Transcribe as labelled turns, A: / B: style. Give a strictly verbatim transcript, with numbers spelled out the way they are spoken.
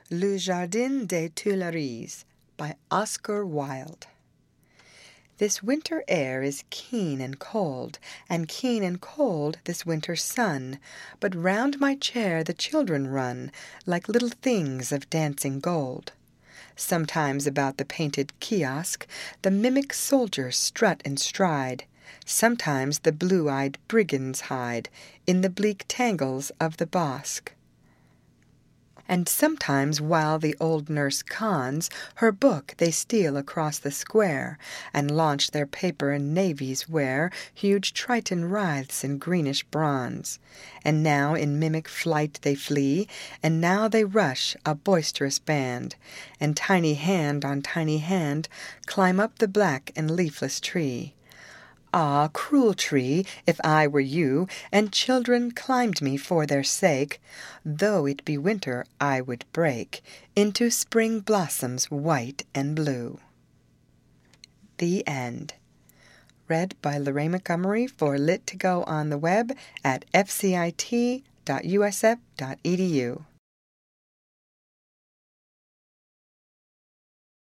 A: Le Jardin des Tuileries by Oscar Wilde. This winter air is keen and cold, and keen and cold this winter sun, but round my chair the children run, like little things of dancing gold. Sometimes about the painted kiosk the mimic soldiers strut and stride, sometimes the blue-eyed brigands hide in the bleak tangles of the bosque. And sometimes while the old nurse cons her book they steal across the square, and launch their paper and navies where huge Triton writhes in greenish bronze. And now in mimic flight they flee, and now they rush, a boisterous band, and tiny hand on tiny hand climb up the black and leafless tree. Ah, cruel tree, if I were you, and children climbed me for their sake, though it be winter I would break into spring blossoms white and blue. The End. Read by Lorraine Montgomery for Lit to Go on the web at f c i t dot u s f dot e d u.